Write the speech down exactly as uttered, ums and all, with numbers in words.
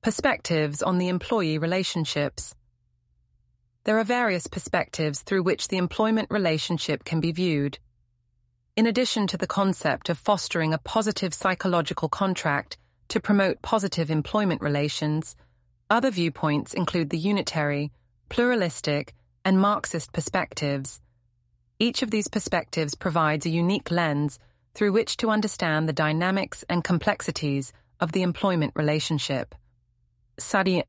Perspectives on the employee relationships. There are various perspectives through which the employment relationship can be viewed. In addition to the concept of fostering a positive psychological contract to promote positive employment relations, other viewpoints include the unitary, pluralistic, and Marxist perspectives. Each of these perspectives provides a unique lens through which to understand the dynamics and complexities of the employment relationship. Study